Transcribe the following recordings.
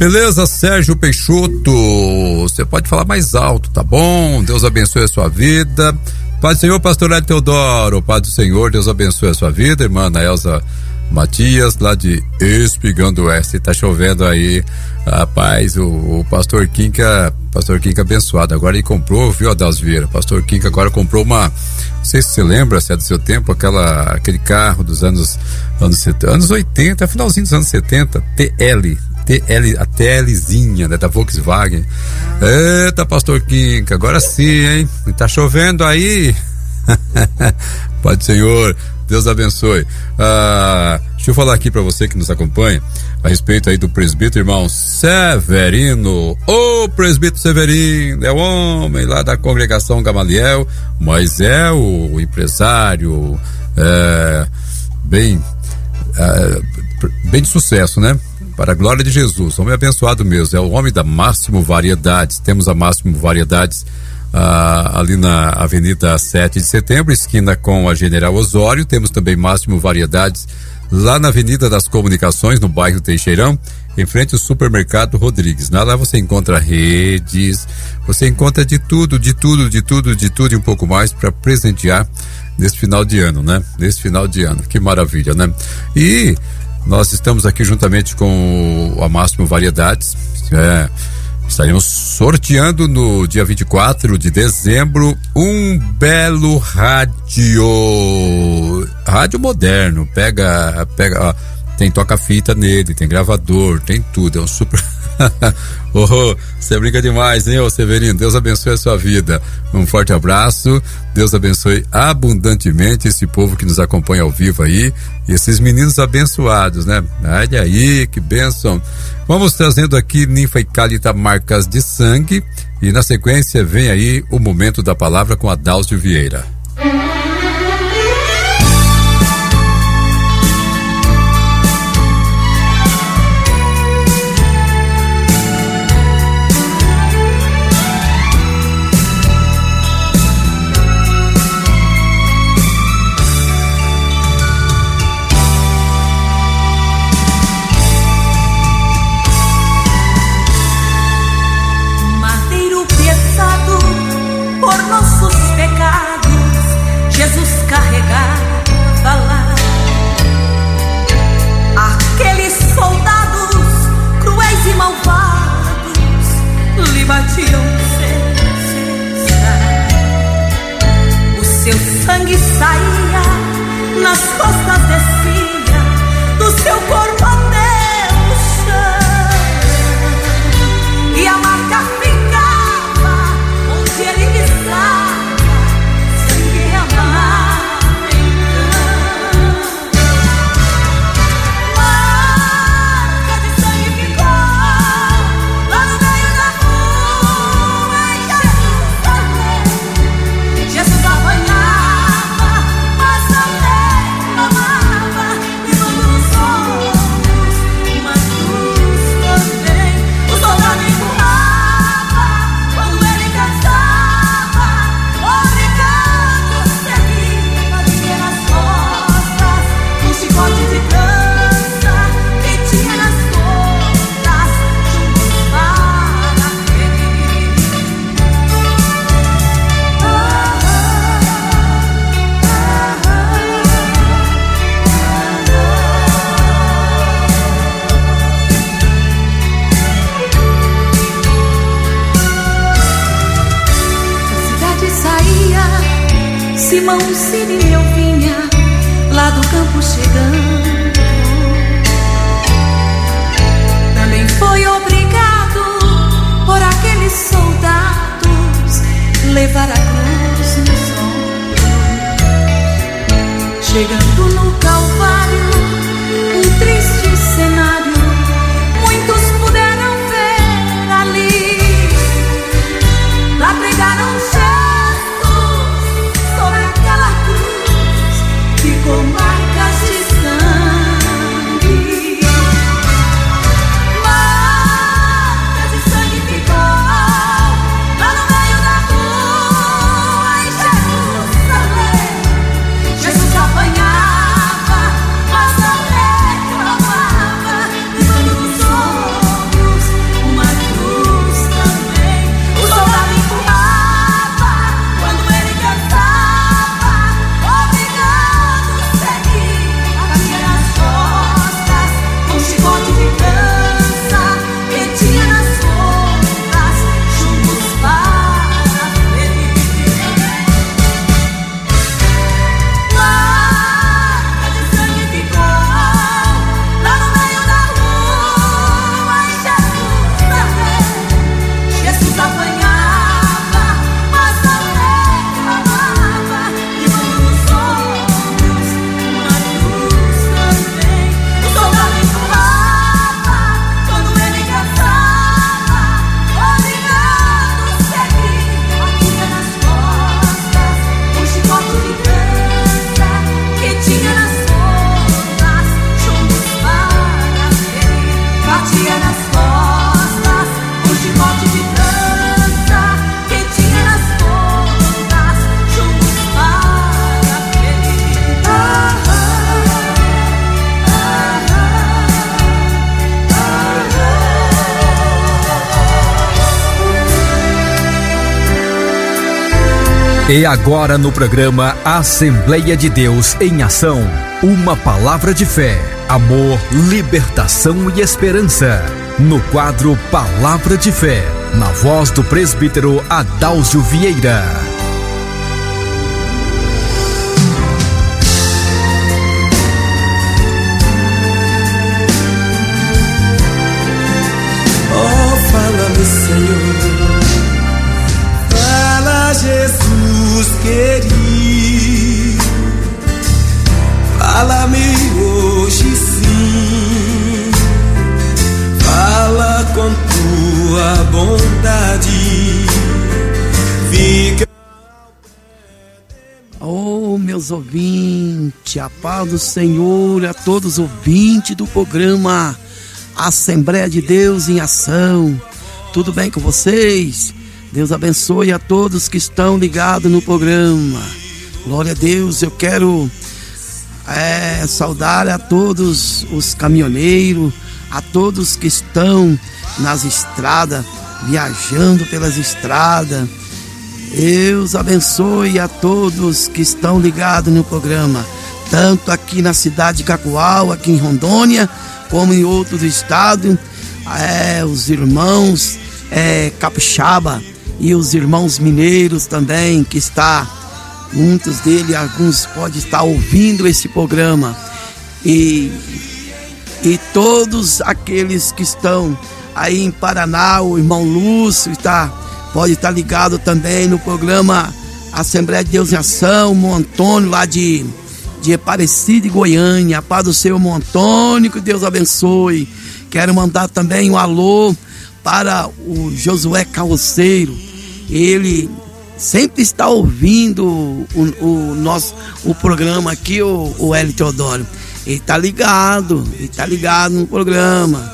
Beleza, Sérgio Peixoto, você pode falar mais alto, tá bom? Deus abençoe a sua vida. Pai do Senhor, pastor Ed Teodoro, Pai do Senhor, Deus abençoe a sua vida. Irmã Ana Elza Matias, lá de Espigão Oeste, tá chovendo aí, rapaz, o pastor Quinca abençoado, agora ele comprou, viu, Adalso Vieira, pastor Quinca agora comprou uma, não sei se você lembra, se é do seu tempo, aquele carro dos anos 80, finalzinho dos anos 70, TL, a TLzinha, né, da Volkswagen. Eita, pastor Quinca, agora sim, hein? Tá chovendo aí. Pai do Senhor, Deus abençoe. Deixa eu falar aqui para você que nos acompanha a respeito aí do presbítero irmão Severino. Ô presbítero Severino, é o homem lá da congregação Gamaliel, mas é o empresário bem de sucesso, né? Para a glória de Jesus, homem abençoado mesmo, é o homem da Máximo Variedades. Temos a Máximo Variedades ali na Avenida 7 de Setembro, esquina com a General Osório. Temos também Máximo Variedades lá na Avenida das Comunicações, no bairro Teixeirão, em frente ao Supermercado Rodrigues. Lá você encontra redes, você encontra de tudo e um pouco mais para presentear nesse final de ano, né? Que maravilha, né? E nós estamos aqui juntamente com a Máximo Variedades, estaremos sorteando no dia 24 de dezembro um belo rádio moderno, pega, ó, tem toca-fita nele, tem gravador, tem tudo, é um super... Você brinca demais, hein, ô Severino? Deus abençoe a sua vida. Um forte abraço, Deus abençoe abundantemente esse povo que nos acompanha ao vivo aí, e esses meninos abençoados, né? Olha aí, que bênção. Vamos trazendo aqui Ninfa e Cálita, Marcas de Sangue, e na sequência vem aí o momento da palavra com Adalso Vieira. Batiam sem cessar. O seu sangue saía, nas costas descia, do seu corpo até o chão, e a marca ficava onde ele pisava, sangue amava então. Marca de sangue ficou lá no meio da rua, e Jesus apanhava, mas também amava, e quando os olhos, uma cruz também, o soldado empurrava, quando ele cansava, obrigado seguia, fazia nas costas um chicote de trança que tinha nas costas juntos para ferir. Da cidade saía Simão Sirineu vinha lá do campo chegando. Também foi obrigado por aqueles soldados levar a cruz nos ombros. Chegando no Calvário, um triste cenário, muitos puderam ver ali. Lá pregaram Jesus sobre aquela cruz, ficou marcas de sangue. E agora no programa Assembleia de Deus em Ação, uma palavra de fé, amor, libertação e esperança. No quadro Palavra de Fé, na voz do presbítero Adáusio Vieira. Oh, fala-me, Senhor, fala, Jesus querido, fala-me hoje sim, fala com tua bondade, fica. Oh, meus ouvintes, a paz do Senhor a todos os ouvintes do programa Assembleia de Deus em Ação. Tudo bem com vocês? Deus abençoe a todos que estão ligados no programa. Glória a Deus. Eu quero saudar a todos os caminhoneiros, a todos que estão nas estradas, viajando pelas estradas. Deus abençoe a todos que estão ligados no programa, tanto aqui na cidade de Cacoal, aqui em Rondônia, como em outros estados, os irmãos capixaba e os irmãos mineiros também, que está, muitos deles, alguns podem estar ouvindo esse programa, e todos aqueles que estão aí em Paraná, o irmão Lúcio pode estar ligado também no programa Assembleia de Deus em Ação, o Antônio lá de Aparecida e Goiânia. A paz do Senhor, Antônio, que Deus abençoe. Quero mandar também um alô para o Josué Carroceiro. Ele sempre está ouvindo o programa aqui, o Hélio Teodoro. Ele está ligado no programa.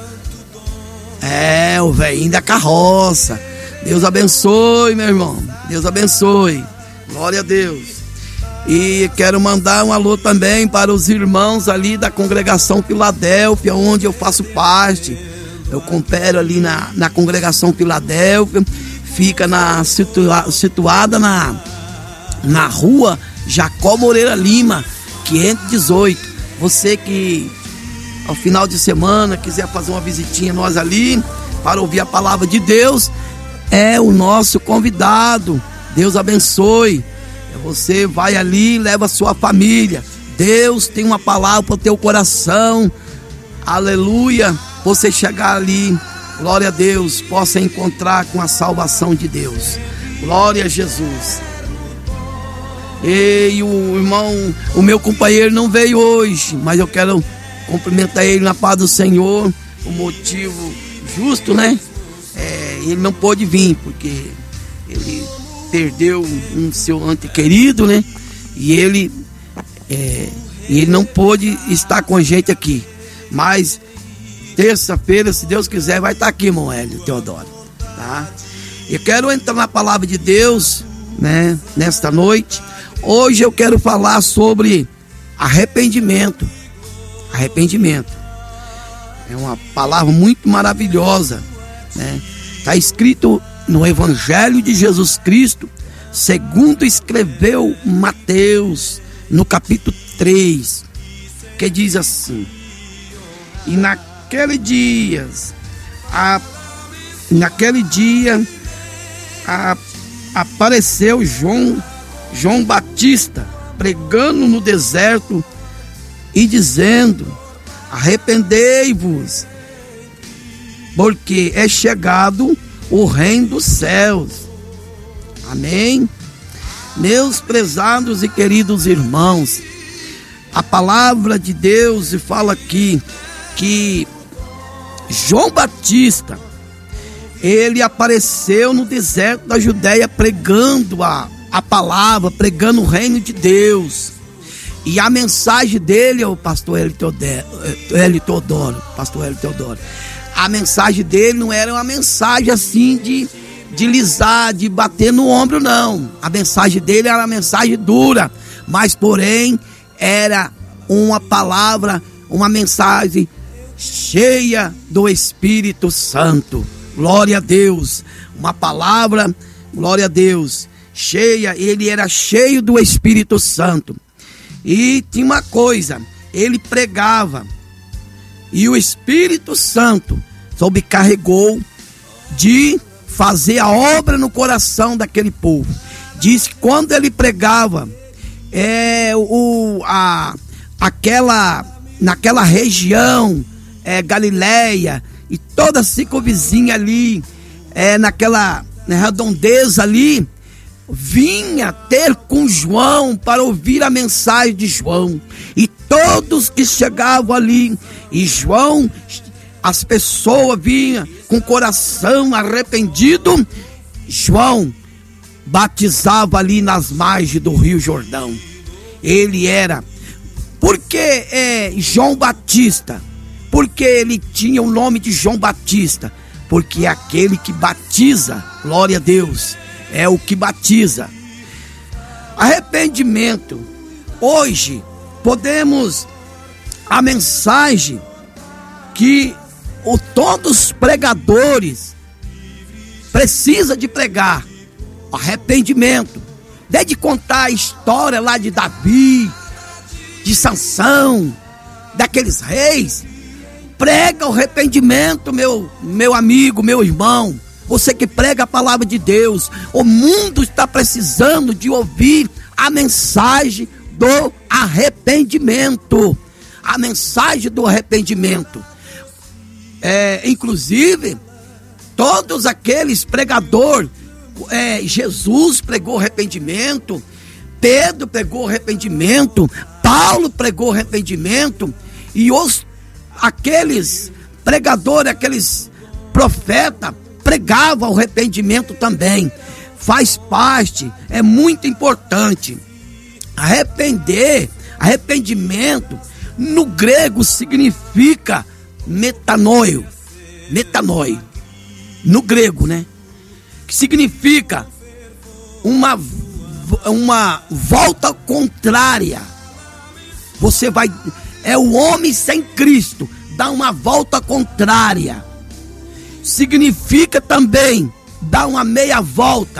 O velhinho da carroça. Deus abençoe, meu irmão. Deus abençoe. Glória a Deus. E quero mandar um alô também para os irmãos ali da congregação Filadélfia, onde eu faço parte. Eu coopero ali na congregação Filadélfia. Fica situada na rua Jacó Moreira Lima, 518. Você que ao final de semana quiser fazer uma visitinha nós ali para ouvir a palavra de Deus, é o nosso convidado. Deus abençoe. Você vai ali, leva a sua família. Deus tem uma palavra para o teu coração. Aleluia. Você chegar ali, glória a Deus, possa encontrar com a salvação de Deus. Glória a Jesus. E o irmão, o meu companheiro não veio hoje, mas eu quero cumprimentar ele na paz do Senhor. O motivo justo, né? Ele não pôde vir, porque ele perdeu um seu ente querido, né? E ele não pôde estar com a gente aqui. Mas terça-feira, se Deus quiser, vai estar aqui, irmão Hélio Teodoro, tá? Eu quero entrar na palavra de Deus, né? Nesta noite. Hoje eu quero falar sobre arrependimento. Arrependimento é uma palavra muito maravilhosa, né? Está escrito no Evangelho de Jesus Cristo, segundo escreveu Mateus, no capítulo 3, que diz assim: e naquele dia apareceu João Batista pregando no deserto e dizendo: arrependei-vos, porque é chegado o reino dos céus. Amém? Meus prezados e queridos irmãos, a palavra de Deus fala aqui que João Batista, ele apareceu no deserto da Judéia pregando a palavra, pregando o reino de Deus. E a mensagem dele, o pastor Hélio Teodoro, a mensagem dele não era uma mensagem assim de lisar, de bater no ombro, não. A mensagem dele era uma mensagem dura, mas porém era uma palavra, uma mensagem cheia do Espírito Santo. Glória a Deus. Uma palavra, glória a Deus, ele era cheio do Espírito Santo. E tinha uma coisa, ele pregava, e o Espírito Santo sobrecarregou de fazer a obra no coração daquele povo. Diz que quando ele pregava, naquela região, Galileia e toda a circunvizinha ali, naquela redondeza ali, vinha ter com João para ouvir a mensagem de João. E todos que chegavam ali, e João, as pessoas vinham com o coração arrependido, João batizava ali nas margens do Rio Jordão. Ele era, porque João Batista, porque ele tinha o nome de João Batista, porque é aquele que batiza, glória a Deus, é o que batiza. Arrependimento. Hoje podemos, a mensagem que todos os pregadores precisam de pregar, arrependimento. Desde contar a história lá de Davi, de Sansão, daqueles reis, prega o arrependimento, meu amigo, meu irmão. Você que prega a palavra de Deus, o mundo está precisando de ouvir a mensagem do arrependimento. A mensagem do arrependimento. Inclusive, todos aqueles pregadores, Jesus pregou arrependimento, Pedro pregou arrependimento, Paulo pregou arrependimento, e aqueles pregadores, aqueles profetas, pregava o arrependimento também. Faz parte, é muito importante. Arrependimento no grego significa metanoio, no grego, né? Que significa uma volta contrária. Você vai, o homem sem Cristo, dá uma volta contrária. Significa também dar uma meia volta.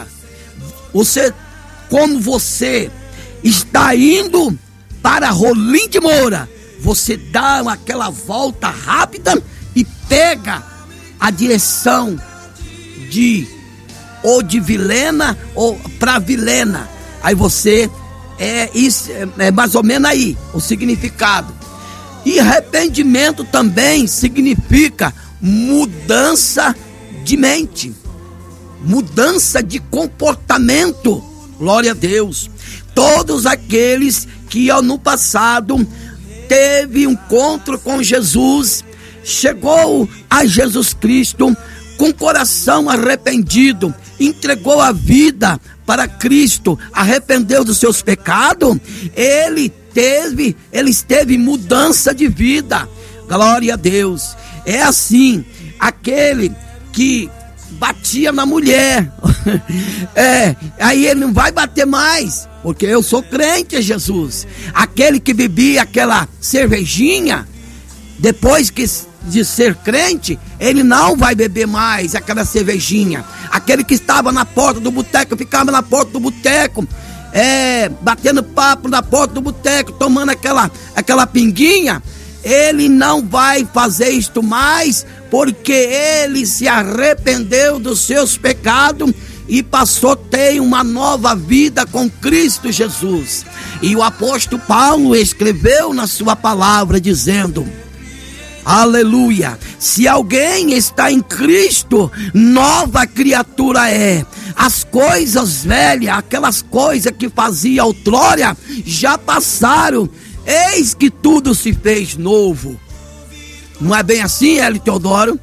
Como você está indo para Rolim de Moura, você dá aquela volta rápida e pega a direção de Vilhena ou para Vilhena. Aí você isso é mais ou menos aí o significado. E arrependimento também significa mudança de mente, mudança de comportamento. Glória a Deus. Todos aqueles que no passado teve um encontro com Jesus, chegou a Jesus Cristo com coração arrependido, entregou a vida para Cristo, arrependeu dos seus pecados, ele teve mudança de vida. Glória a Deus. É assim, aquele que batia na mulher, aí ele não vai bater mais, porque eu sou crente em Jesus. Aquele que bebia aquela cervejinha, depois de ser crente, ele não vai beber mais aquela cervejinha. Aquele que estava na porta do boteco, ficava na porta do boteco, batendo papo na porta do boteco, tomando aquela pinguinha, ele não vai fazer isto mais, porque ele se arrependeu dos seus pecados e passou a ter uma nova vida com Cristo Jesus. E o apóstolo Paulo escreveu na sua palavra dizendo: aleluia, se alguém está em Cristo, nova criatura é. As coisas velhas, aquelas coisas que fazia outrora, já passaram, eis que tudo se fez novo. Não é bem assim, Hélio Teodoro?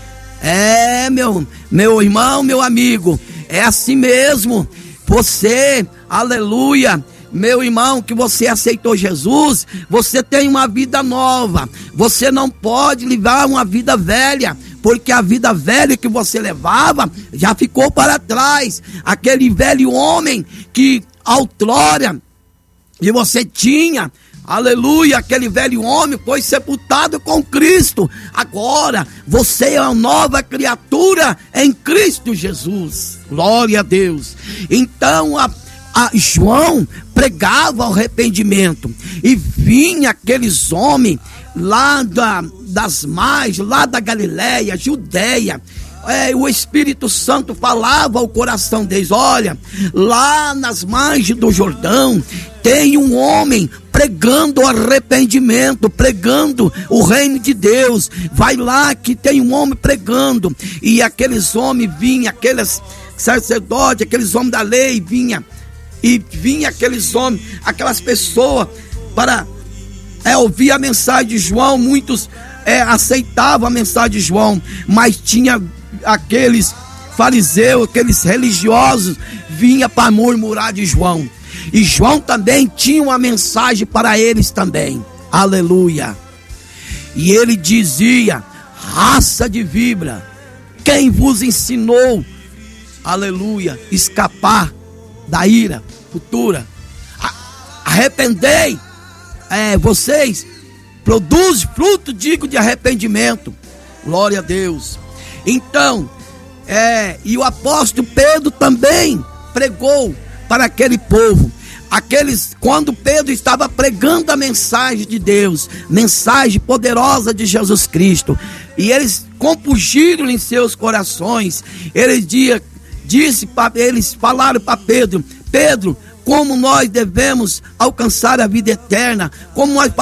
Meu irmão, meu amigo, é assim mesmo. Você, aleluia, meu irmão, que você aceitou Jesus, você tem uma vida nova. Você não pode levar uma vida velha, porque a vida velha que você levava já ficou para trás. Aquele velho homem que outrora e você tinha, Aleluia, aquele velho homem foi sepultado com Cristo. Agora você é uma nova criatura em Cristo Jesus. Glória a Deus. Então a João pregava o arrependimento e vinha aqueles homens lá das margens, lá da Galileia, Judeia. O Espírito Santo falava ao coração deles: olha, lá nas margens do Jordão tem um homem pregando o arrependimento, pregando o reino de Deus. Vai lá que tem um homem pregando. E aqueles homens vinham, aqueles sacerdotes, aqueles homens da lei vinha aqueles homens, aquelas pessoas para ouvir a mensagem de João. Muitos aceitavam a mensagem de João, mas tinha aqueles fariseus, aqueles religiosos, vinha para murmurar de João. E João também tinha uma mensagem para eles também. Aleluia. E ele dizia: raça de víbora, quem vos ensinou, aleluia, escapar da ira futura? Arrependei, vocês produzem fruto digno de arrependimento. Glória a Deus. Então, e o apóstolo Pedro também pregou para aquele povo. Quando Pedro estava pregando a mensagem de Deus, mensagem poderosa de Jesus Cristo, e eles compungiram em seus corações, eles falaram para Pedro: Pedro, como nós devemos alcançar a vida eterna? Como nós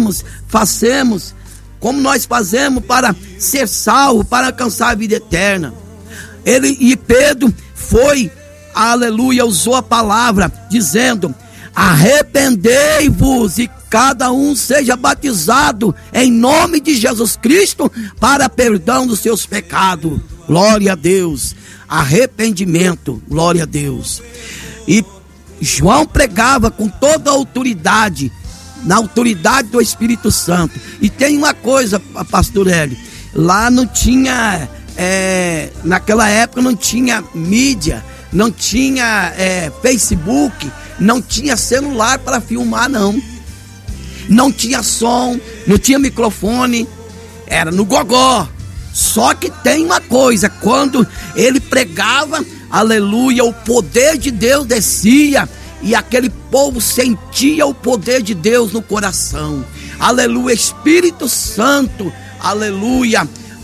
como nós fazemos para ser salvo, para alcançar a vida eterna? E Pedro foi, aleluia, usou a palavra dizendo: arrependei-vos e cada um seja batizado em nome de Jesus Cristo para perdão dos seus pecados. Glória a Deus. Arrependimento, glória a Deus. E João pregava com toda a autoridade, na autoridade do Espírito Santo. E tem uma coisa, pastor Hélio, lá não tinha, naquela época não tinha mídia, não tinha Facebook, não tinha celular para filmar, não tinha som, não tinha microfone, era no gogó. Só que tem uma coisa: quando ele pregava, aleluia, o poder de Deus descia e aquele povo sentia o poder de Deus no coração. Aleluia, Espírito Santo, aleluia,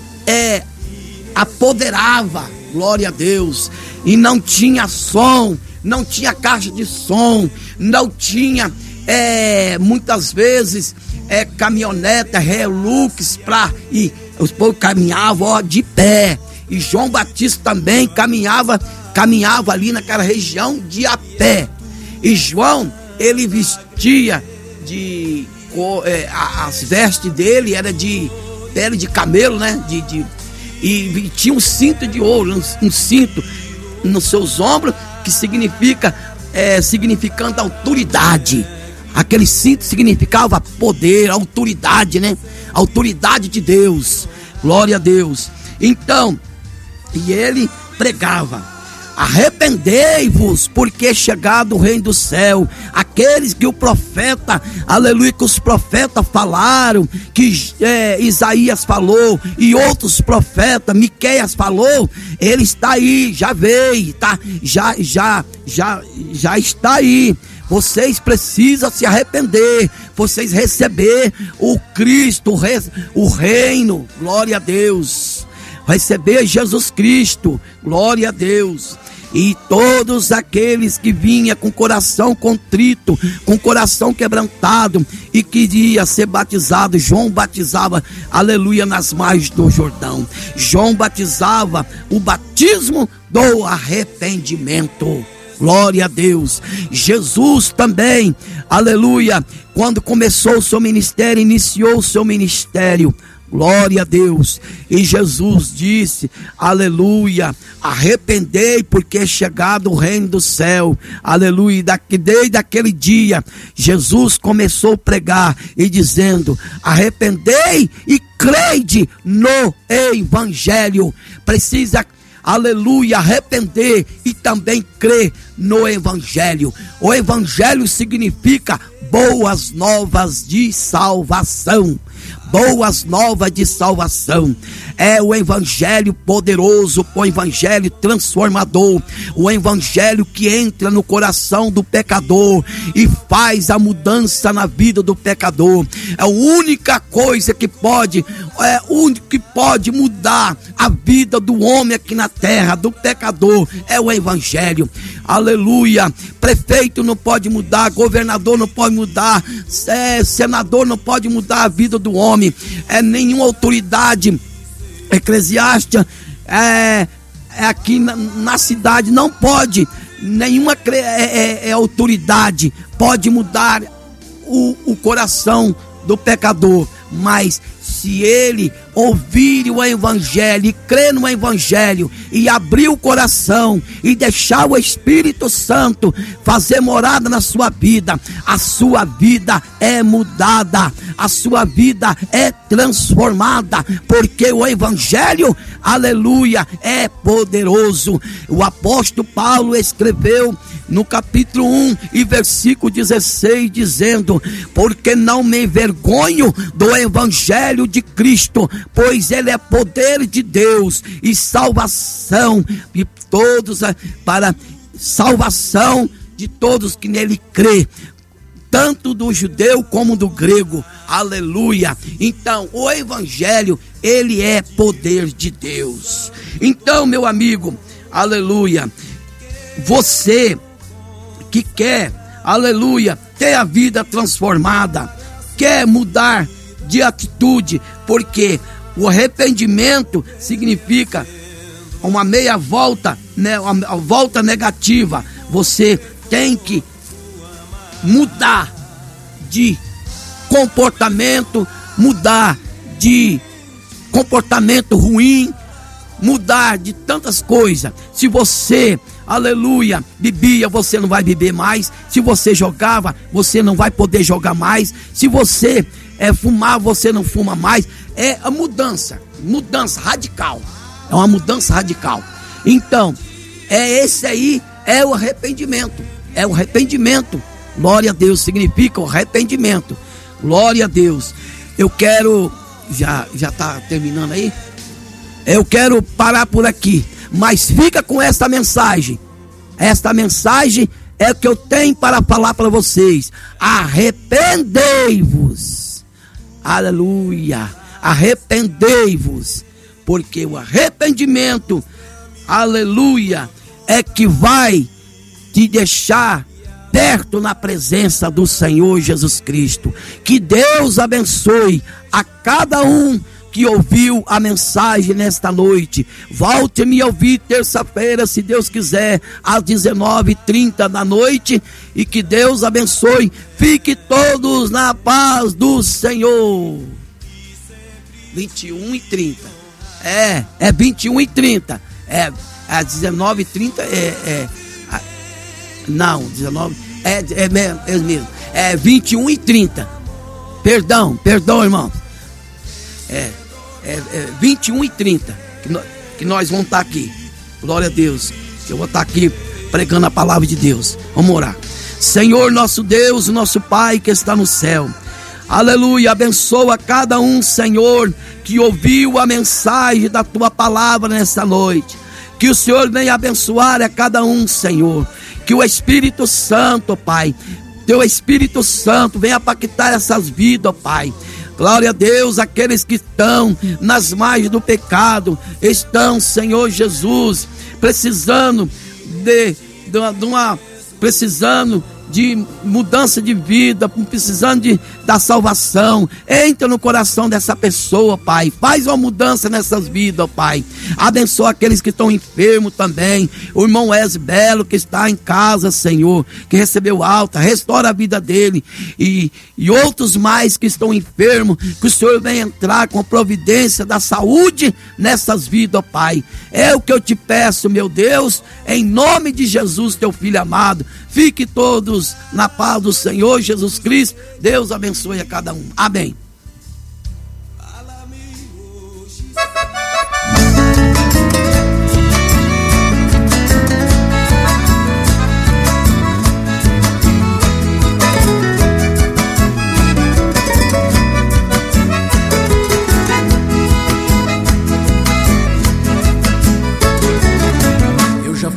apoderava. Glória a Deus. E não tinha som, não tinha caixa de som, não tinha muitas vezes caminhoneta, relux e os povos caminhavam de pé. E João Batista também caminhava ali naquela região de a pé. E João, ele vestia as vestes dele era de pele de camelo, né? E tinha um cinto de ouro, um cinto nos seus ombros, que significando autoridade. Aquele cinto significava poder, autoridade, né? Autoridade de Deus. Glória a Deus. Então, e ele pregava: arrependei-vos, porque é chegado o reino do céu. Aqueles que o profeta, aleluia, que os profetas falaram, que Isaías falou e outros profetas, Miqueias falou, ele está aí, já veio, tá? Já está aí. Vocês precisam se arrepender, vocês receber o Cristo, o reino. Glória a Deus. Receber Jesus Cristo, glória a Deus. E todos aqueles que vinham com coração contrito, com coração quebrantado e queria ser batizado, João batizava, aleluia, nas margens do Jordão. João batizava o batismo do arrependimento. Glória a Deus. Jesus também, aleluia, quando começou o seu ministério, iniciou o seu ministério. Glória a Deus. E Jesus disse, aleluia, arrependei, porque é chegado o reino do céu. Aleluia. Desde aquele dia Jesus começou a pregar e dizendo: arrependei e crede no evangelho. Precisa, aleluia, arrepender e também crer no evangelho. O evangelho significa boas novas de salvação. Boas novas de salvação. É o evangelho poderoso, o evangelho transformador, o evangelho que entra no coração do pecador e faz a mudança na vida do pecador. É a única coisa que pode, mudar a vida do homem aqui na terra, do pecador, é o evangelho. Aleluia. Prefeito não pode mudar, governador não pode mudar, senador não pode mudar a vida do homem. Nenhuma autoridade eclesiástica aqui na cidade não pode, nenhuma autoridade pode mudar o coração do pecador, mas se ele ouvir o evangelho e crer no evangelho e abrir o coração e deixar o Espírito Santo fazer morada na sua vida, a sua vida é mudada, a sua vida é transformada, porque o evangelho, aleluia, é poderoso. O apóstolo Paulo escreveu no capítulo 1 e versículo 16, dizendo: porque não me envergonho do evangelho de Cristo, pois ele é poder de Deus e salvação de todos, para salvação de todos que nele crê, tanto do judeu como do grego. Aleluia. Então o evangelho, ele é poder de Deus. Então, meu amigo, aleluia, você que quer, aleluia, ter a vida transformada, quer mudar de atitude, porque o arrependimento significa uma meia volta, né, uma volta negativa. Você tem que mudar de comportamento, mudar de comportamento ruim, mudar de tantas coisas. Se você, aleluia, bebia, você não vai beber mais. Se você jogava, você não vai poder jogar mais. Se você fumar, você não fuma mais. É a mudança radical. É uma mudança radical. Então, esse aí é o arrependimento. É o arrependimento. Glória a Deus, significa o arrependimento. Glória a Deus. Eu quero, já está terminando aí? Eu quero parar por aqui, mas fica com esta mensagem. Esta mensagem é o que eu tenho para falar para vocês. Arrependei-vos. Aleluia. Arrependei-vos. Porque o arrependimento, aleluia, é que vai te deixar perto na presença do Senhor Jesus Cristo. Que Deus abençoe a cada um que ouviu a mensagem nesta noite. Volte a me ouvir terça-feira, se Deus quiser, às 19h30 da noite. E que Deus abençoe. Fique todos na paz do Senhor. 21h30. É 21h30. Às 19h30 não, 19. É mesmo. É 21h30. Perdão, irmão. 21h30 que nós vamos estar aqui. Glória a Deus. Eu vou estar aqui pregando a palavra de Deus. Vamos orar. Senhor, nosso Deus, nosso Pai que está no céu, aleluia, abençoa cada um, Senhor, que ouviu a mensagem da tua palavra nesta noite. Que o Senhor venha abençoar a cada um, Senhor. Que o Espírito Santo, Pai, teu Espírito Santo venha impactar essas vidas, Pai. Glória a Deus, aqueles que estão nas margens do pecado, estão, Senhor Jesus, precisando de mudança de vida, precisando da salvação. Entra no coração dessa pessoa, Pai. Faz uma mudança nessas vidas, Pai. Abençoa aqueles que estão enfermos também. O irmão Wes Belo, que está em casa, Senhor, que recebeu alta, restaura a vida dele. E outros mais que estão enfermos, que o Senhor venha entrar com a providência da saúde nessas vidas, Pai. É o que eu te peço, meu Deus, em nome de Jesus, teu Filho amado. Fique todos na paz do Senhor Jesus Cristo. Deus abençoe a cada um. Amém.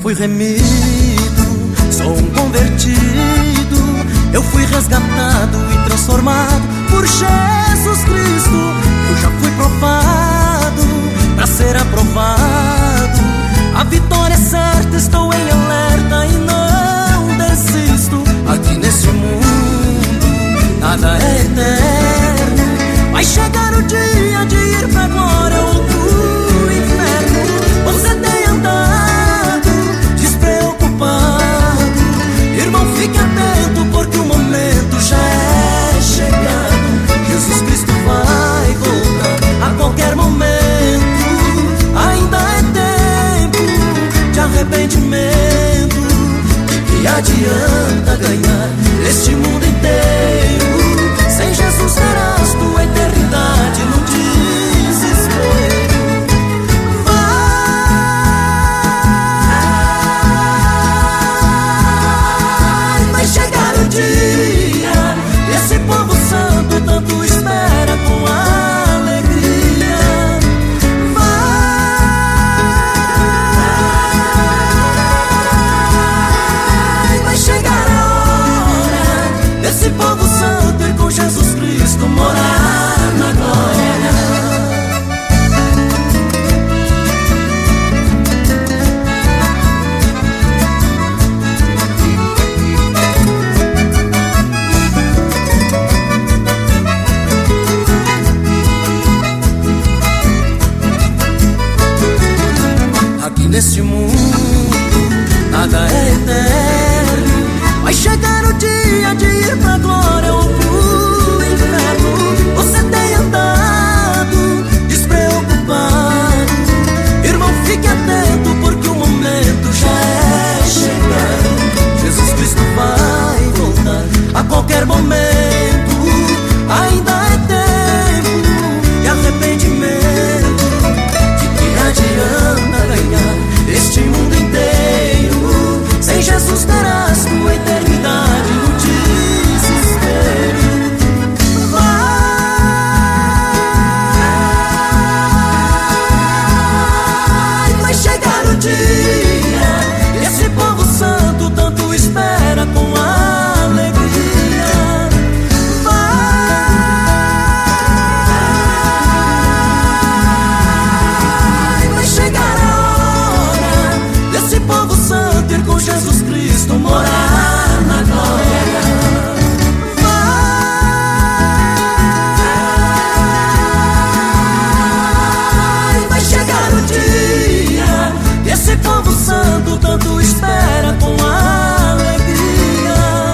fui remido, sou um convertido. Eu fui resgatado e transformado por Jesus Cristo. Eu já fui provado pra ser aprovado. A vitória é certa, estou em alerta e não desisto. Aqui nesse mundo nada é eterno. Vai chegar o dia de ir pra glória ou pro inferno. Você tem andado despreocupado. Irmão, fique atento porque o momento já é chegado. Jesus Cristo vai voltar a qualquer momento. Ainda é tempo de arrependimento. E adianta ganhar este mundo inteiro. Sem Jesus terás tua eternidade no desespero. Vai chegar o dia, esse povo santo tanto espera com alegria. Vai chegar a hora desse povo santo ir com Jesus Cristo morar na glória. Nesse mundo nada é eterno. Vai chegar o dia de ir pra glória ou pro inferno. Você tem andado despreocupado. Irmão, fique atento porque o momento já é chegado. Jesus Cristo vai voltar a qualquer momento. Ainda é tempo de arrependimento. De que adianta ganhar este mundo inteiro? Sem Jesus terás tua eternidade no desespero. Vai chegar o dia, esse povo santo tanto espera com alegria. Vai chegar esse povo santo ir com Jesus Cristo morar na glória. Vai chegar o dia, esse povo santo tanto espera com alegria.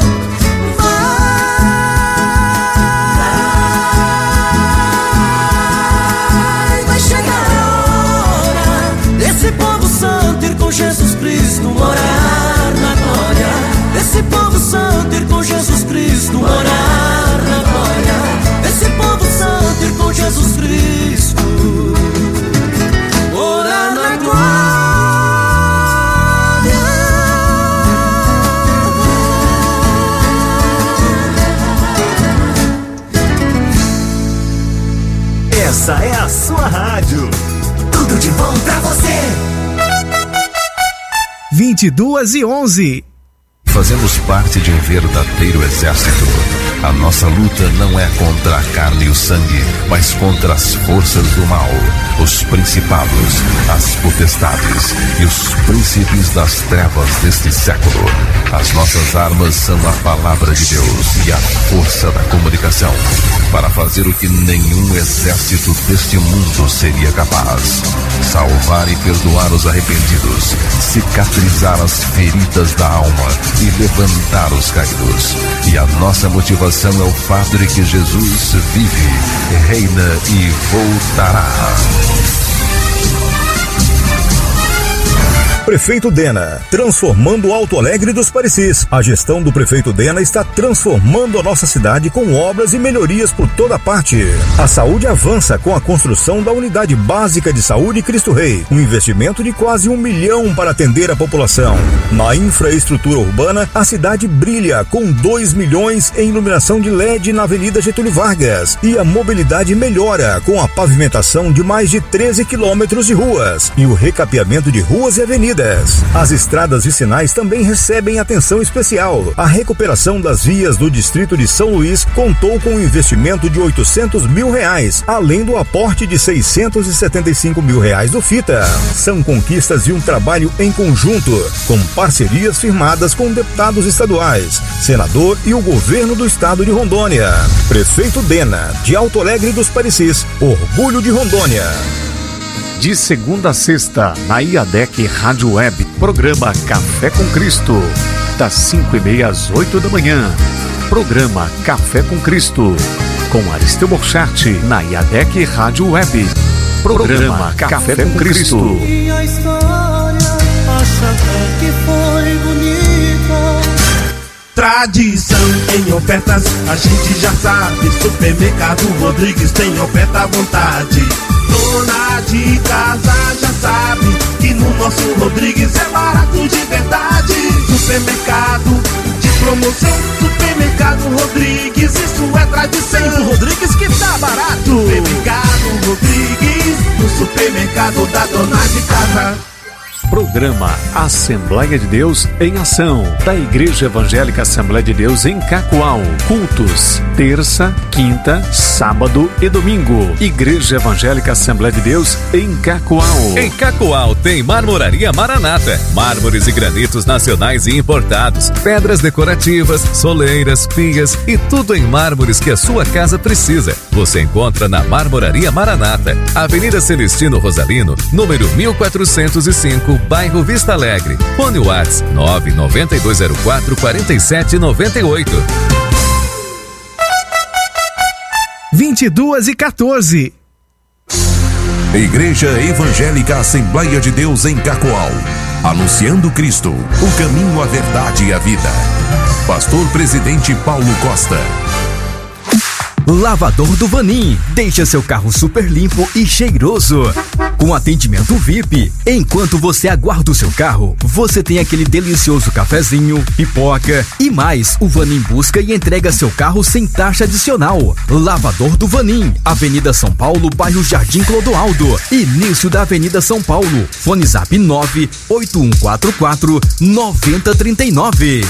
Vai chegar a hora desse povo santo ir com Jesus Cristo morar na glória. Esse povo santo ir com Jesus Cristo morar na glória. Esse povo santo ir com Jesus Cristo morar na glória. Essa é a sua rádio. Tudo de bom pra você. 22:11. Fazemos parte de um verdadeiro exército. A nossa luta não é contra a carne e o sangue, mas contra as forças do mal, os principados, as potestades e os príncipes das trevas deste século. As nossas armas são a palavra de Deus e a força da comunicação, para fazer o que nenhum exército deste mundo seria capaz: salvar e perdoar os arrependidos, cicatrizar as feridas da alma e levantar os caídos. E a nossa motivação é o fato de que Jesus vive, reina e voltará. Prefeito Dena, transformando Alto Alegre dos Parecis. A gestão do prefeito Dena está transformando a nossa cidade com obras e melhorias por toda parte. A saúde avança com a construção da Unidade Básica de Saúde Cristo Rei, um investimento de quase 1 milhão para atender a população. Na infraestrutura urbana, a cidade brilha com 2 milhões em iluminação de LED na Avenida Getúlio Vargas, e a mobilidade melhora com a pavimentação de mais de 13 quilômetros de ruas e o recapeamento de ruas e avenidas. vidas. As estradas vicinais também recebem atenção especial. A recuperação das vias do distrito de São Luís contou com um investimento de R$800 mil, além do aporte de R$675 mil do FITA. São conquistas de um trabalho em conjunto, com parcerias firmadas com deputados estaduais, senador e o governo do estado de Rondônia. Prefeito Dena, de Alto Alegre dos Parecis, orgulho de Rondônia. De segunda a sexta, na IADEC Rádio Web, programa Café com Cristo, das 5h30 às 8 da manhã. Programa Café com Cristo, com Aristeu Borchardt, na IADEC Rádio Web. Programa Café com Cristo. E a história, acha que foi bonita. Tradição em ofertas, a gente já sabe. Supermercado Rodrigues tem oferta à vontade. Dona de casa já sabe que no nosso Rodrigues é barato de verdade. Supermercado de promoção, Supermercado Rodrigues, isso é tradição. Tem o Rodrigues que tá barato. Supermercado Rodrigues, no supermercado da dona de casa. Programa Assembleia de Deus em Ação, da Igreja Evangélica Assembleia de Deus em Cacoal. Cultos, terça, quinta, sábado e domingo. Igreja Evangélica Assembleia de Deus em Cacoal. Em Cacoal tem Marmoraria Maranata, mármores e granitos nacionais e importados, pedras decorativas, soleiras, pias e tudo em mármores que a sua casa precisa. Você encontra na Marmoraria Maranata, Avenida Celestino Rosalino, número 1405, bairro Vista Alegre. Fone WhatsApp 99204-4798. 22h14. Igreja Evangélica Assembleia de Deus em Cacoal. Anunciando Cristo, o caminho, a verdade e a vida. Pastor Presidente Paulo Costa. Lavador do Vanim, deixa seu carro super limpo e cheiroso. Com atendimento VIP, enquanto você aguarda o seu carro, você tem aquele delicioso cafezinho, pipoca e mais. O Vanim busca e entrega seu carro sem taxa adicional. Lavador do Vanim, Avenida São Paulo, bairro Jardim Clodoaldo, início da Avenida São Paulo. Fone Zap 98144-9039.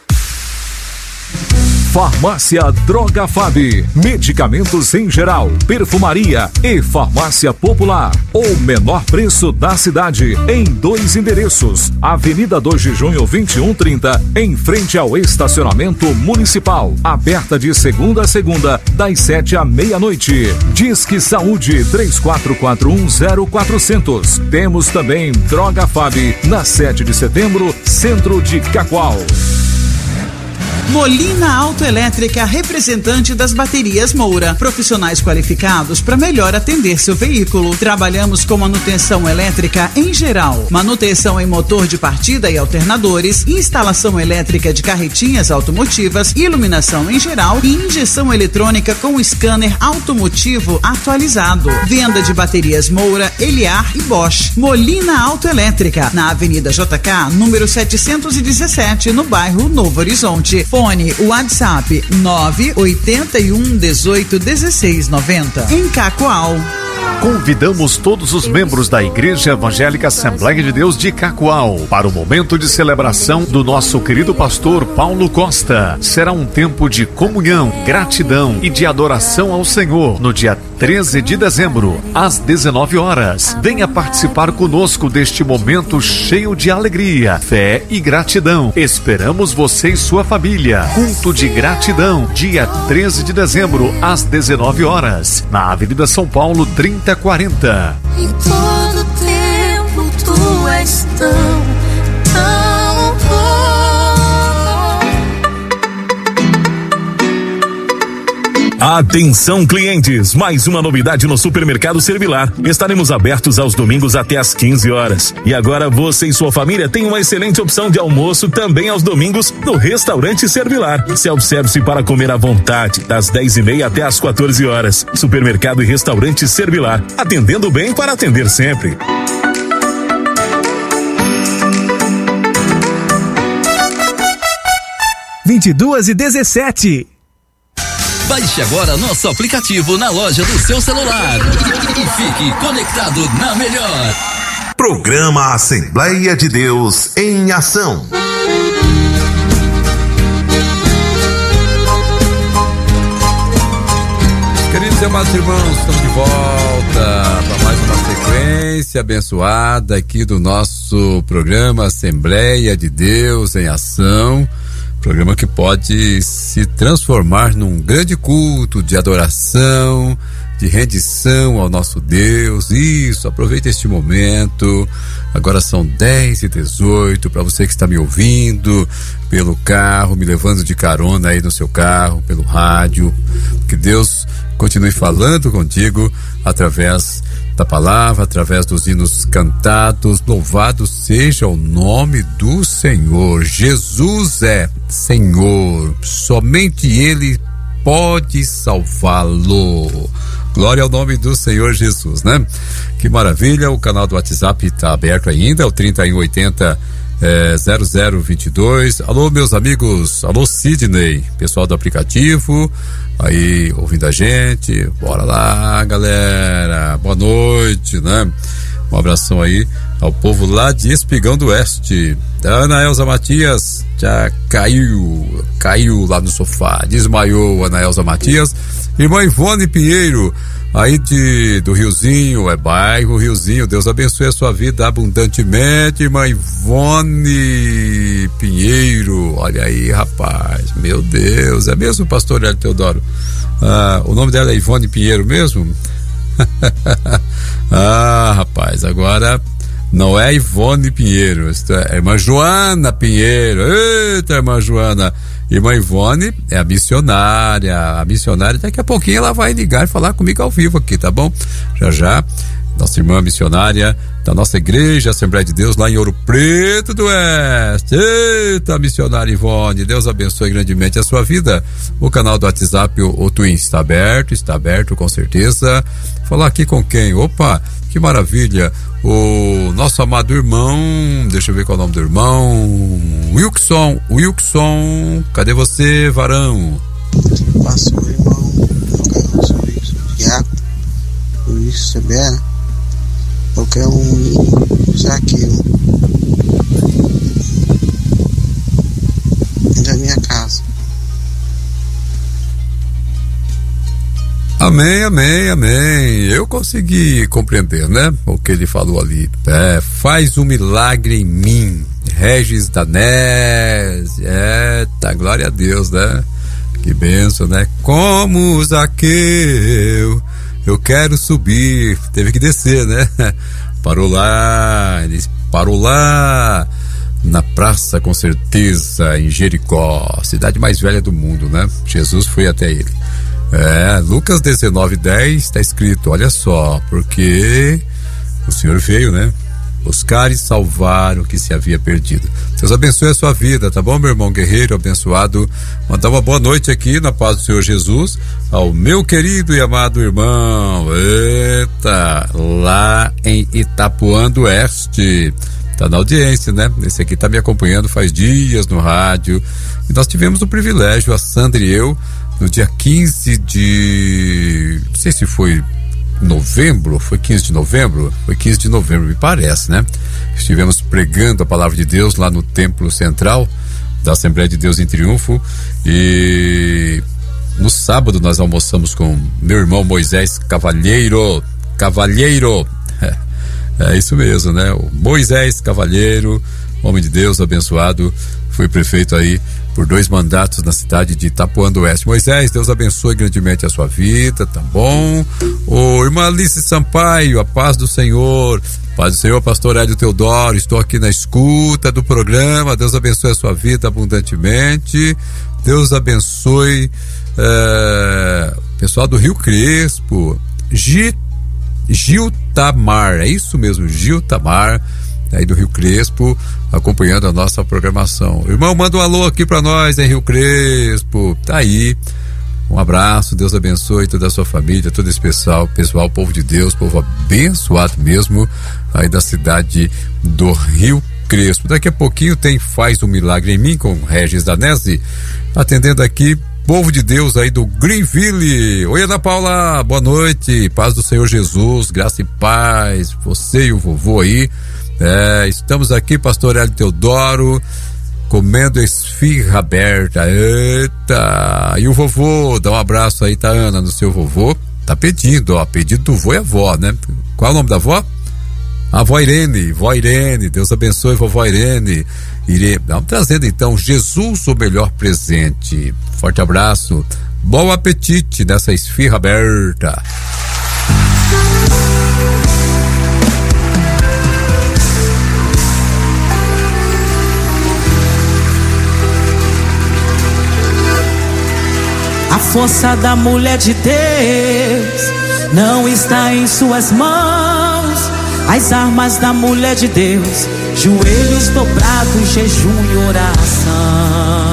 Farmácia Droga Fab, medicamentos em geral, perfumaria e farmácia popular. O menor preço da cidade, em 2 endereços. Avenida 2 de Junho 2130, em frente ao estacionamento municipal. Aberta de segunda a segunda, das 7 à meia-noite. Disque Saúde 34410400. Temos também Droga Fab, na 7 de setembro, centro de Cacoal. Molina Autoelétrica, representante das baterias Moura. Profissionais qualificados para melhor atender seu veículo. Trabalhamos com manutenção elétrica em geral, manutenção em motor de partida e alternadores, instalação elétrica de carretinhas automotivas, iluminação em geral e injeção eletrônica com scanner automotivo atualizado. Venda de baterias Moura, Eliar e Bosch. Molina Autoelétrica, na Avenida JK, número 717, no bairro Novo Horizonte. Fone WhatsApp 981181690. Em Cacoal. Convidamos todos os membros da Igreja Evangélica Assembleia de Deus de Cacoal para o momento de celebração do nosso querido pastor Paulo Costa. Será um tempo de comunhão, gratidão e de adoração ao Senhor no dia 13 de dezembro, às 19 horas. Venha participar conosco deste momento cheio de alegria, fé e gratidão. Esperamos você e sua família. Culto de gratidão, dia 13 de dezembro, às 19 horas, na Avenida São Paulo 3040. Em todo tempo tu és tão bom. Atenção, clientes! Mais uma novidade no Supermercado Servilar. Estaremos abertos aos domingos até às 15 horas. E agora você e sua família têm uma excelente opção de almoço também aos domingos no Restaurante Servilar. Self-service para comer à vontade, das 10h30 até às 14 horas. Supermercado e Restaurante Servilar. Atendendo bem para atender sempre. (22 e 17). Baixe agora nosso aplicativo na loja do seu celular e fique conectado na melhor. Programa Assembleia de Deus em Ação. Queridos e amados irmãos, estamos de volta para mais uma sequência abençoada aqui do nosso programa Assembleia de Deus em Ação. Programa que pode se transformar num grande culto de adoração, de rendição ao nosso Deus. Isso, aproveita este momento. Agora são 10h18, para você que está me ouvindo pelo carro, me levando de carona aí no seu carro, pelo rádio. Que Deus continue falando contigo através da palavra, através dos hinos cantados. Louvado seja o nome do Senhor. Jesus é Senhor, somente Ele pode salvá-lo. Glória ao nome do Senhor Jesus, né? Que maravilha, o canal do WhatsApp está aberto ainda, o 3180 0022. Alô, meus amigos, alô Sidney, pessoal do aplicativo aí ouvindo a gente, bora lá, galera, boa noite, né? Um abração aí ao povo lá de Espigão do Oeste. A Ana Elza Matias já caiu lá no sofá, desmaiou. Ana Elza Matias. Irmã Ivone Pinheiro, aí do Riozinho, bairro Riozinho. Deus abençoe a sua vida abundantemente, irmã Ivone Pinheiro. Olha aí, rapaz, meu Deus, é mesmo, pastor Hélio Teodoro? O nome dela é Ivone Pinheiro mesmo? Rapaz, agora não é Ivone Pinheiro, é a irmã Joana Pinheiro. Eita, irmã Joana. Irmã Ivone é a missionária. Daqui a pouquinho ela vai ligar e falar comigo ao vivo aqui, tá bom? Já, nossa irmã missionária da nossa igreja Assembleia de Deus lá em Ouro Preto do Oeste. Eita, missionária Ivone, Deus abençoe grandemente a sua vida. O canal do WhatsApp, o Twin, está aberto com certeza. Falar aqui com quem? Opa, que maravilha. O nosso amado irmão, deixa eu ver qual é o nome do irmão. Wilson, cadê você, varão? Pastor, irmão, eu sou Iago, Luiz Sebera, eu quero um Zaqueu da minha casa. Amém. Eu consegui compreender, né? O que ele falou ali. Faz um milagre em mim, Regis Danese. Tá, glória a Deus, né? Que bênção, né? Como Zaqueu, eu quero subir. Teve que descer, né? Ele parou lá na praça, com certeza, em Jericó, cidade mais velha do mundo, né? Jesus foi até ele. Lucas 19:10 está escrito, olha só, porque o Senhor veio, né? Buscar e salvar o que se havia perdido. Deus abençoe a sua vida, tá bom, meu irmão guerreiro abençoado? Mandar uma boa noite aqui na paz do Senhor Jesus ao meu querido e amado irmão, lá em Itapuã do Oeste. Tá na audiência, né? Esse aqui tá me acompanhando faz dias no rádio. E nós tivemos o privilégio, a Sandra e eu, no dia 15 de... não sei se foi novembro, foi 15 de novembro? Foi 15 de novembro, me parece, né? Estivemos pregando a palavra de Deus lá no Templo Central da Assembleia de Deus em Triunfo. E no sábado nós almoçamos com meu irmão Moisés Cavalheiro. É isso mesmo, né? O Moisés Cavalheiro, homem de Deus abençoado, foi prefeito aí por 2 mandatos na cidade de Itapuã do Oeste. Moisés, Deus abençoe grandemente a sua vida, tá bom? Ô, irmã Alice Sampaio, a paz do Senhor, pastor Hélio Teodoro, estou aqui na escuta do programa, Deus abençoe a sua vida abundantemente, Deus abençoe pessoal do Rio Crespo, Giltamar, é isso mesmo, Giltamar, aí do Rio Crespo, acompanhando a nossa programação. Irmão, manda um alô aqui pra nós em Rio Crespo, tá aí, um abraço, Deus abençoe toda a sua família, todo esse pessoal, povo de Deus, povo abençoado mesmo, aí da cidade do Rio Crespo. Daqui a pouquinho tem Faz um Milagre em Mim com Regis Danese, atendendo aqui povo de Deus aí do Greenville. Oi, Ana Paula, boa noite, paz do Senhor Jesus, graça e paz, você e o vovô aí. Estamos aqui, pastor Hélio Teodoro, comendo esfirra aberta. Eita! E o vovô, dá um abraço aí, tá, Ana, no seu vovô. Tá pedindo, ó, pedido do vô e avó, né? Qual é o nome da avó? A vó Irene, Deus abençoe, vovó Irene. Vamos trazendo então Jesus, o melhor presente. Forte abraço, bom apetite nessa esfirra aberta. A força da mulher de Deus não está em suas mãos. As armas da mulher de Deus, joelhos dobrados, jejum e oração.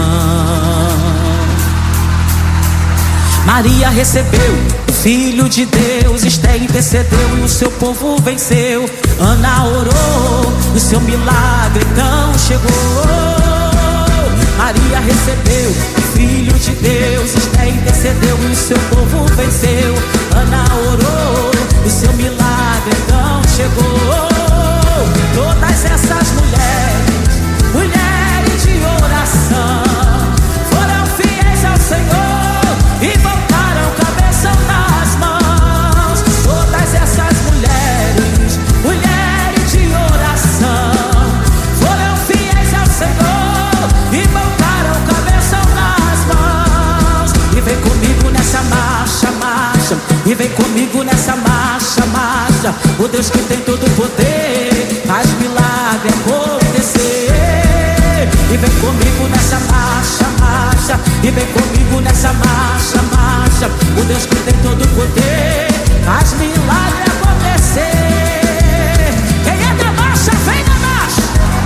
Maria recebeu o Filho de Deus, Esté intercedeu e o seu povo venceu. Ana orou, o seu milagre então chegou. Maria recebeu o Filho de Deus, Esté intercedeu e o seu povo venceu. Ana orou, o seu milagre então chegou. Todas essas mulheres de oração, foram fiéis ao Senhor e voltaram cabeça nas mãos. Todas essas mulheres de oração, foram fiéis ao Senhor e voltaram cabeça nas mãos. E vem comigo nessa marcha, e vem comigo nessa marcha, o Deus que tem todo o poder faz milagre acontecer. E vem comigo nessa marcha, e vem comigo nessa marcha, o Deus que tem todo o poder faz milagre acontecer. Quem é da marcha, vem na marcha.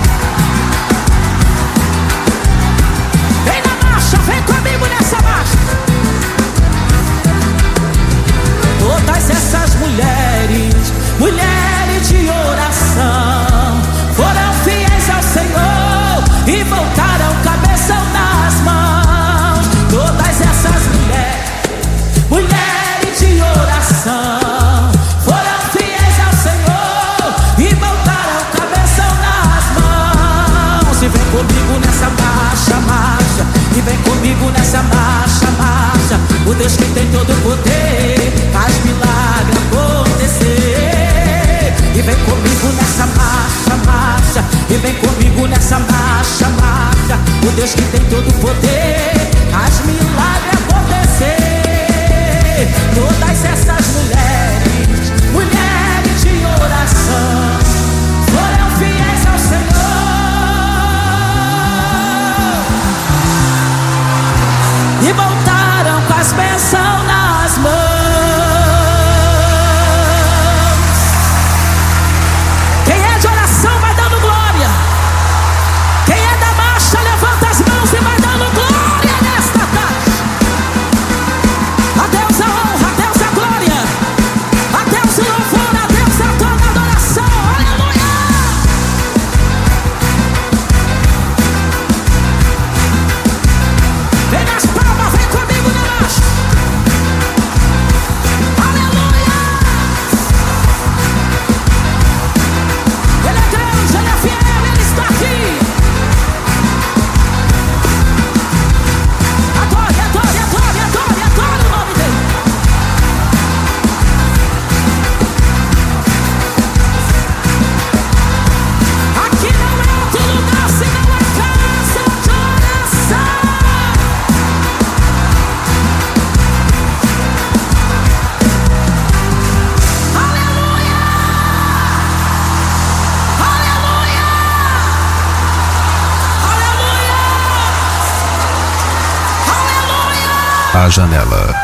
Vem na marcha, vem comigo nessa marcha. Todas essas mulheres de oração, foram fiéis ao Senhor e voltaram cabeça nas mãos. Todas essas mulheres de oração, foram fiéis ao Senhor e voltaram cabeça nas mãos. E vem comigo nessa marcha, e vem comigo nessa marcha, o Deus que tem todo o poder faz milagre acontecer. E vem comigo nessa marcha, e vem comigo nessa marcha, o Deus que tem todo o poder faz milagre acontecer. Todas essas mulheres de oração, foram fiéis ao Senhor e voltaram com as bênçãos nas mãos. Quem é de oração vai dando glória. Quem é da marcha levanta as mãos e vai dando glória nesta tarde. A Deus a honra, a Deus a glória, a Deus o louvor, a Deus a toda adoração. Aleluia. Vem nas palmas, vem comigo na marcha. Aleluia. Ele é grande, ele é fiel, ele está aqui. Adore, adore, adore, adore, adore o nome dele. Aqui não é outro lugar senão a casa de oração. Aleluia! Aleluia! Aleluia! A janela.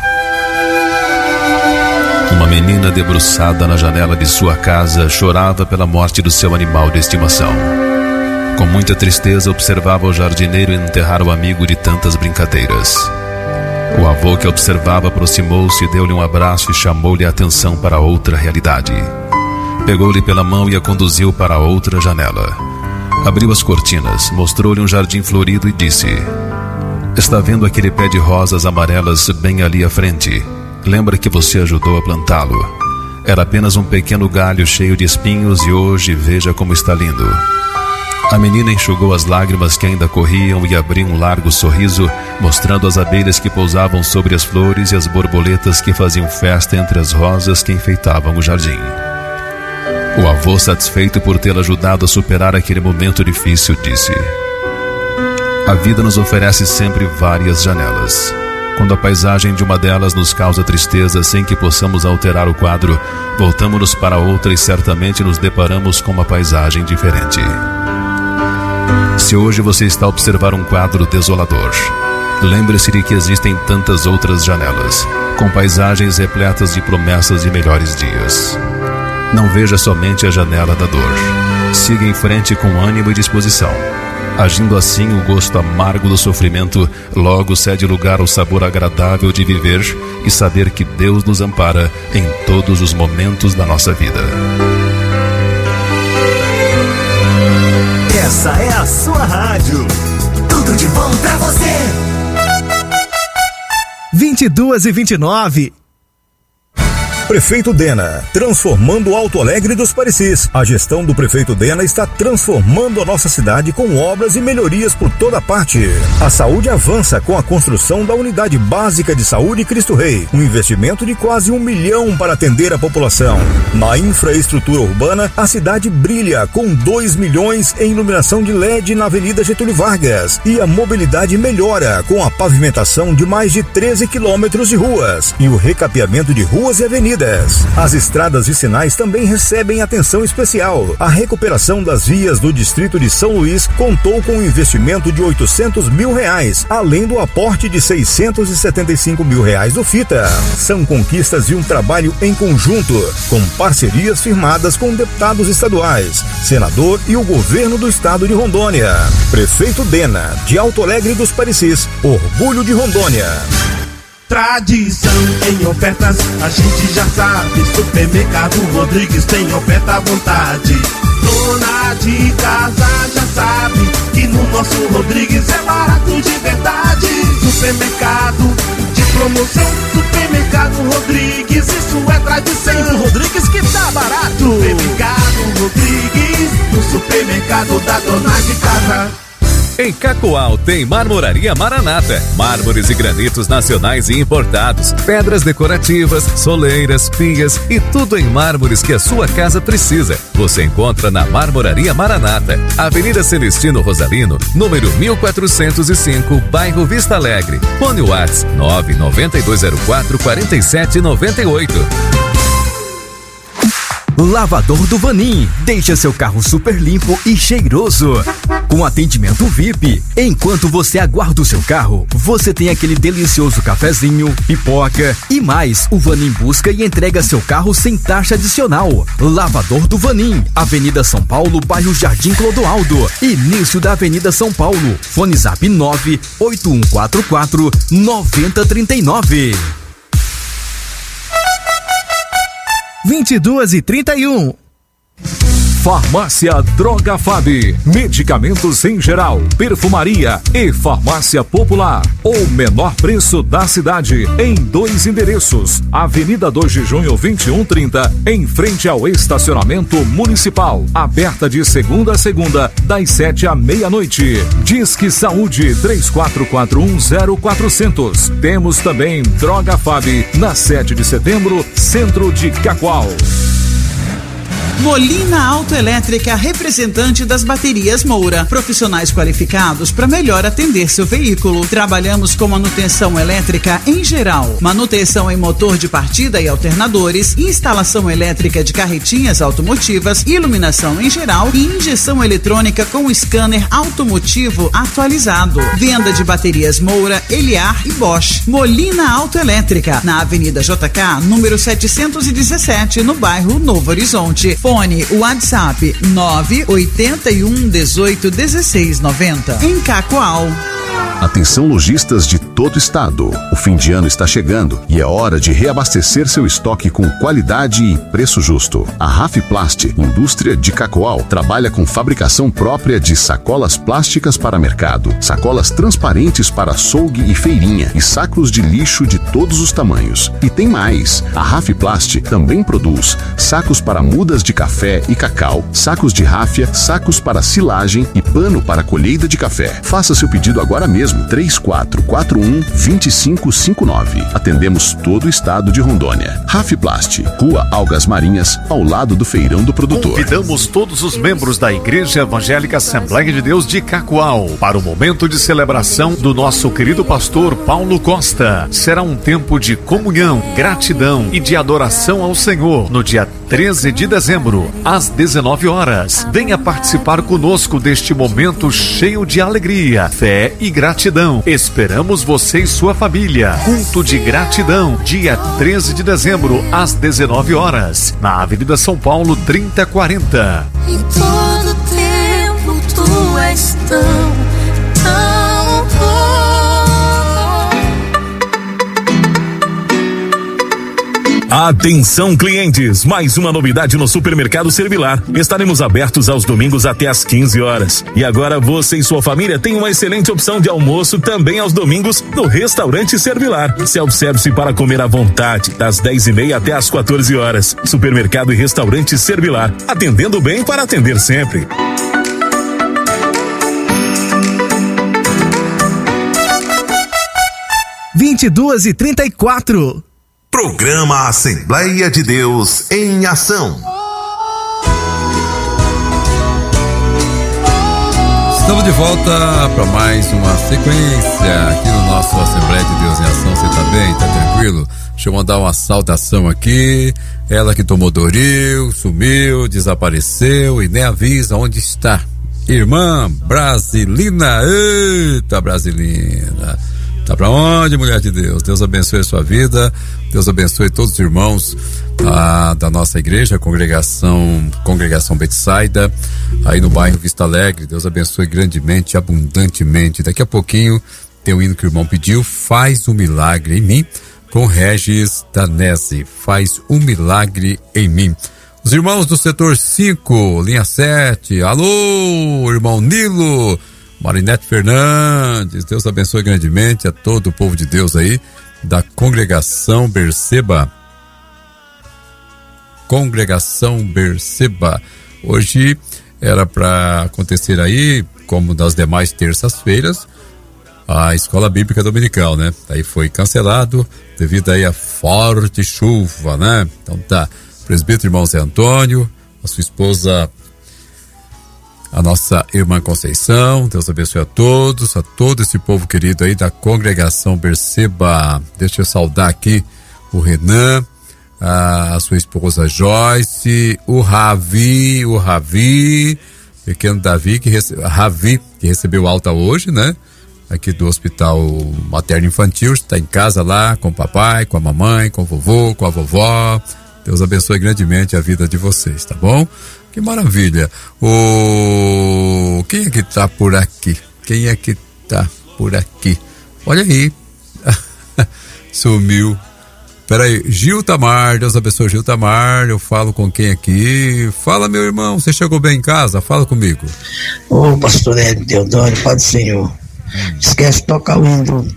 Uma menina debruçada na janela de sua casa chorava pela morte do seu animal de estimação. Com muita tristeza observava o jardineiro enterrar o amigo de tantas brincadeiras. O avô que observava aproximou-se, deu-lhe um abraço e chamou-lhe a atenção para outra realidade. Pegou-lhe pela mão e a conduziu para outra janela. Abriu as cortinas, mostrou-lhe um jardim florido e disse: Está vendo aquele pé de rosas amarelas bem ali à frente? Lembra que você ajudou a plantá-lo? Era apenas um pequeno galho cheio de espinhos e hoje veja como está lindo. A menina enxugou as lágrimas que ainda corriam e abriu um largo sorriso, mostrando as abelhas que pousavam sobre as flores e as borboletas que faziam festa entre as rosas que enfeitavam o jardim. O avô, satisfeito por tê-la ajudado a superar aquele momento difícil, disse: a vida nos oferece sempre várias janelas. Quando a paisagem de uma delas nos causa tristeza sem que possamos alterar o quadro, voltamos-nos para outra e certamente nos deparamos com uma paisagem diferente. Se hoje você está a observar um quadro desolador, lembre-se de que existem tantas outras janelas, com paisagens repletas de promessas de melhores dias. Não veja somente a janela da dor. Siga em frente com ânimo e disposição. Agindo assim, o gosto amargo do sofrimento logo cede lugar ao sabor agradável de viver e saber que Deus nos ampara em todos os momentos da nossa vida. Essa é a sua rádio. Tudo de bom pra você. 22h29. Prefeito Dena, transformando Alto Alegre dos Parecis. A gestão do prefeito Dena está transformando a nossa cidade com obras e melhorias por toda parte. A saúde avança com a construção da Unidade Básica de Saúde Cristo Rei, um investimento de quase 1 milhão para atender a população. Na infraestrutura urbana, a cidade brilha com 2 milhões em iluminação de LED na Avenida Getúlio Vargas e a mobilidade melhora com a pavimentação de mais de 13 quilômetros de ruas e o recapeamento de ruas e avenidas. As estradas vicinais também recebem atenção especial. A recuperação das vias do distrito de São Luís contou com um investimento de R$800 mil, além do aporte de R$675 mil do FITA. São conquistas de um trabalho em conjunto, com parcerias firmadas com deputados estaduais, senador e o governo do estado de Rondônia. Prefeito Dena, de Alto Alegre dos Parecis, orgulho de Rondônia. Tradição em ofertas, a gente já sabe. Supermercado Rodrigues tem oferta à vontade. Dona de casa já sabe que no nosso Rodrigues é barato de verdade. Supermercado de promoção, Supermercado Rodrigues, isso é tradição. Tem Rodrigues que tá barato. Supermercado Rodrigues, no supermercado da dona de casa. Em Cacoal tem Marmoraria Maranata, mármores e granitos nacionais e importados, pedras decorativas, soleiras, pias e tudo em mármores que a sua casa precisa. Você encontra na Marmoraria Maranata, Avenida Celestino Rosalino, número 1405, bairro Vista Alegre. Fone WhatsApp 99204-4798. Lavador do Vanim, deixa seu carro super limpo e cheiroso. Com atendimento VIP, enquanto você aguarda o seu carro, você tem aquele delicioso cafezinho, pipoca e mais. O Vanim busca e entrega seu carro sem taxa adicional. Lavador do Vanim, Avenida São Paulo, bairro Jardim Clodoaldo, início da Avenida São Paulo. Fone Zap 98144-9039. 22h31. Farmácia Droga Fab, medicamentos em geral, perfumaria e farmácia popular. O menor preço da cidade, em 2 endereços. Avenida 2 de Junho 2130, em frente ao estacionamento municipal. Aberta de segunda a segunda, das 7 à meia-noite. Disque Saúde 34410400. Temos também Droga Fab, na 7 de setembro, centro de Cacoal. Molina Autoelétrica, representante das baterias Moura. Profissionais qualificados para melhor atender seu veículo. Trabalhamos com manutenção elétrica em geral, manutenção em motor de partida e alternadores, instalação elétrica de carretinhas automotivas, iluminação em geral e injeção eletrônica com scanner automotivo atualizado. Venda de baterias Moura, Eliar e Bosch. Molina Autoelétrica, na Avenida JK, número 717, no bairro Novo Horizonte. Fone WhatsApp 981 18 16 90. Em Cacoal. Atenção lojistas de todo o estado. O fim de ano está chegando e é hora de reabastecer seu estoque com qualidade e preço justo. A Rafplast, indústria de Cacoal, trabalha com fabricação própria de sacolas plásticas para mercado, sacolas transparentes para açougue e feirinha e sacos de lixo de todos os tamanhos. E tem mais. A Rafplast também produz sacos para mudas de café e cacau, sacos de ráfia, sacos para silagem e pano para colheita de café. Faça seu pedido agora mesmo. 3441-2559. Atendemos todo o estado de Rondônia. Rafplast, Rua Algas Marinhas, ao lado do Feirão do Produtor. Convidamos todos os membros da Igreja Evangélica Assembleia de Deus de Cacoal para o momento de celebração do nosso querido pastor Paulo Costa. Será um tempo de comunhão, gratidão e de adoração ao Senhor no dia 13 de dezembro, às 19 horas. Venha participar conosco deste momento cheio de alegria, fé e gratidão. Esperamos você e sua família. Culto de gratidão, dia 13 de dezembro, às 19 horas, na Avenida São Paulo 3040. Em todo tempo tu és tão bom. Atenção, clientes! Mais uma novidade no Supermercado Servilar. Estaremos abertos aos domingos até às 15 horas. E agora você e sua família têm uma excelente opção de almoço também aos domingos no Restaurante Servilar. Self-service para comer à vontade, das 10h30 até às 14 horas. Supermercado e Restaurante Servilar. Atendendo bem para atender sempre. (22 e 34). Programa Assembleia de Deus em Ação. Estamos de volta para mais uma sequência aqui no nosso Assembleia de Deus em Ação. Você tá bem? Tá tranquilo? Deixa eu mandar uma saudação aqui. Ela que tomou Doril, sumiu, desapareceu e nem avisa onde está. Irmã Brasilina. Eita, Brasilina. Tá pra onde, mulher de Deus? Deus abençoe a sua vida, Deus abençoe todos os irmãos da nossa igreja, congregação Betsaida, aí no bairro Vista Alegre. Deus abençoe grandemente, abundantemente. Daqui a pouquinho tem um hino que o irmão pediu, Faz um Milagre em Mim, com Regis Danese. Faz um milagre em mim. Os irmãos do setor 5, linha 7, alô, irmão Nilo, Marinete Fernandes, Deus abençoe grandemente a todo o povo de Deus aí, da Congregação Berseba. Congregação Berseba. Hoje era para acontecer aí, como das demais terças-feiras, a Escola Bíblica Dominical, né? Aí foi cancelado devido aí a forte chuva, né? Então tá, presbítero irmão Zé Antônio, a sua esposa, a nossa irmã Conceição, Deus abençoe a todo esse povo querido aí da Congregação Berseba. Deixa eu saudar aqui o Renan, a sua esposa Joyce, o Ravi, pequeno Davi, Ravi, que recebeu alta hoje, né? Aqui do Hospital Materno Infantil, está em casa lá com o papai, com a mamãe, com o vovô, com a vovó. Deus abençoe grandemente a vida de vocês, tá bom? Que maravilha. Quem é que tá por aqui? Quem é que tá por aqui? Olha aí. Sumiu. Peraí, Gil Tamar, Deus abençoe Gil Tamar. Eu falo com quem aqui? Fala, meu irmão, você chegou bem em casa? Fala comigo. Ô, pastor Hélio Teodoro, Pai do Senhor. Esquece de tocar o hino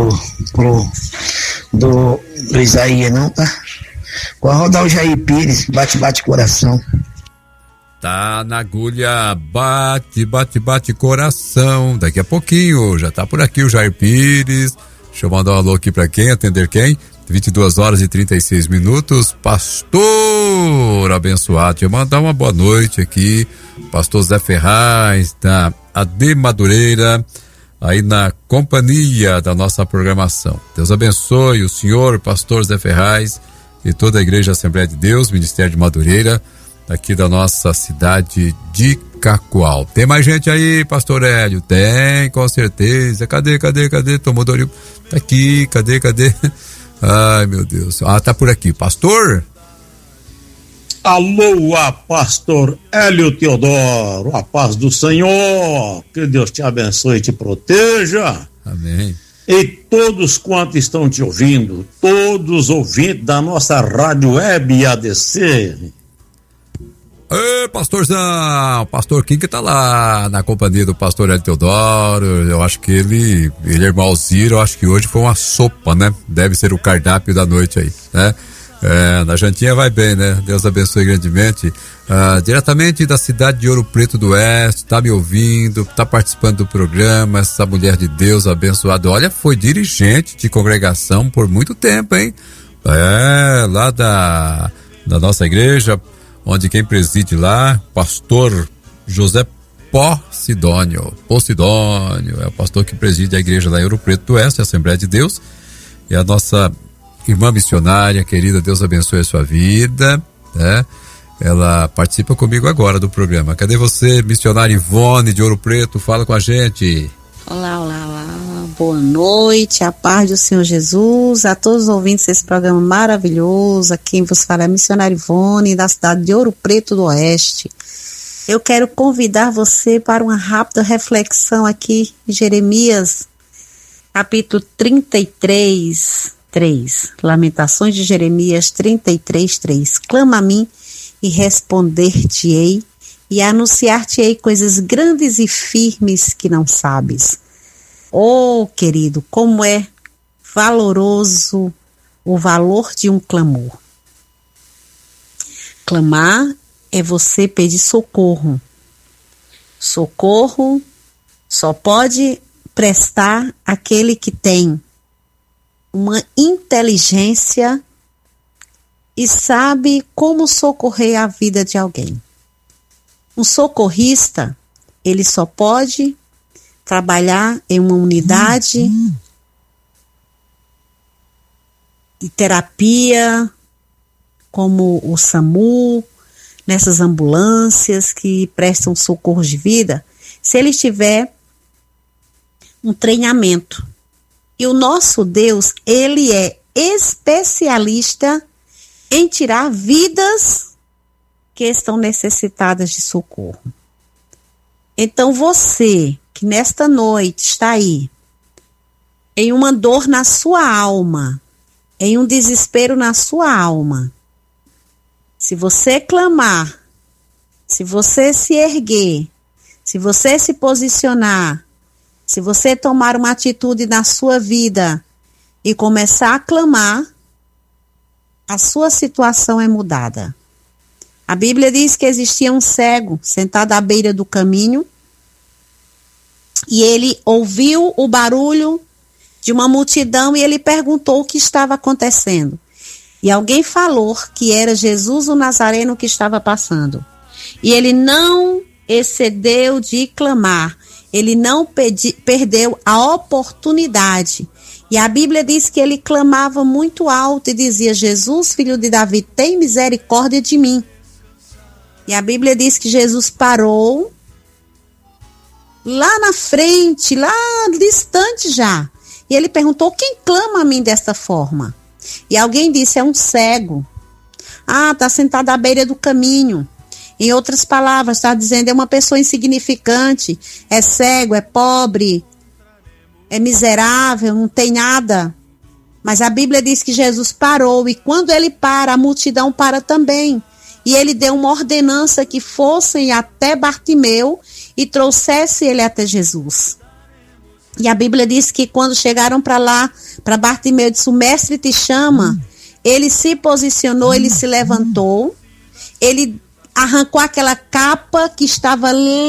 do Isaías, não, tá? Vou rodar o Jair Pires, bate coração. Tá na agulha, bate coração. Daqui a pouquinho, já tá por aqui o Jair Pires. Deixa eu mandar um alô aqui pra quem, atender quem? 22 horas e 36 minutos. Pastor abençoado, deixa eu mandar uma boa noite aqui. Pastor Zé Ferraz, da AD Madureira, aí na companhia da nossa programação. Deus abençoe o senhor, pastor Zé Ferraz, e toda a Igreja Assembleia de Deus, Ministério de Madureira, aqui da nossa cidade de Cacoal. Tem mais gente aí, pastor Hélio? Tem, com certeza. Cadê? Tomou Doril? Tá aqui, cadê? Ai, meu Deus. Ah, tá por aqui. Pastor? Alô, pastor Hélio Teodoro, a paz do Senhor, que Deus te abençoe e te proteja. Amém. E todos quantos estão te ouvindo, todos os ouvintes da nossa rádio web ADC. Ei, pastorzão, pastor Kim que tá lá na companhia do pastor Hélio Teodoro. Eu acho que ele é irmão Ziro, eu acho que hoje foi uma sopa, né? Deve ser o cardápio da noite aí, né? Na jantinha vai bem, né? Deus abençoe grandemente. Diretamente da cidade de Ouro Preto do Oeste, tá me ouvindo, tá participando do programa, essa mulher de Deus abençoada. Olha, foi dirigente de congregação por muito tempo, hein? Lá da nossa igreja, onde quem preside lá, pastor José Posidônio, é o pastor que preside a igreja lá em Ouro Preto do Oeste, a Assembleia de Deus, e a nossa irmã missionária querida, Deus abençoe a sua vida, né? Ela participa comigo agora do programa. Cadê você, missionária Ivone de Ouro Preto? Fala com a gente. Olá, boa noite, a paz do Senhor Jesus, a todos os ouvintes desse programa maravilhoso. Aqui quem vos fala é a missionária Ivone, da cidade de Ouro Preto do Oeste. Eu quero convidar você para uma rápida reflexão aqui em Jeremias, capítulo 33, 3. Lamentações de Jeremias 33, 3. Clama a mim e responder-te-ei, e anunciar-te-ei coisas grandes e firmes que não sabes. Oh, querido, como é valoroso o valor de um clamor. Clamar é você pedir socorro. Socorro só pode prestar aquele que tem uma inteligência e sabe como socorrer a vida de alguém. Um socorrista, ele só pode trabalhar em uma unidade de terapia, como o SAMU, nessas ambulâncias que prestam socorro de vida, se ele tiver um treinamento. E o nosso Deus, ele é especialista em tirar vidas que estão necessitadas de socorro. Então você, que nesta noite está aí, em uma dor na sua alma, em um desespero na sua alma, se você clamar, se você se erguer, se você se posicionar, se você tomar uma atitude na sua vida e começar a clamar, a sua situação é mudada. A Bíblia diz que existia um cego sentado à beira do caminho e ele ouviu o barulho de uma multidão e ele perguntou o que estava acontecendo. E alguém falou que era Jesus o Nazareno que estava passando. E ele não excedeu de clamar, ele não perdeu a oportunidade. E a Bíblia diz que ele clamava muito alto e dizia: Jesus, filho de Davi, tem misericórdia de mim. E a Bíblia diz que Jesus parou lá na frente, lá distante já. E ele perguntou: quem clama a mim desta forma? E alguém disse: é um cego. Está sentado à beira do caminho. Em outras palavras, está dizendo: é uma pessoa insignificante, é cego, é pobre, é miserável, não tem nada. Mas a Bíblia diz que Jesus parou, e quando ele para, a multidão para também. E ele deu uma ordenança que fossem até Bartimeu e trouxesse ele até Jesus. E a Bíblia diz que quando chegaram para lá, para Bartimeu, disse: o mestre te chama. Ele se posicionou, ele se levantou, ele arrancou aquela capa que estava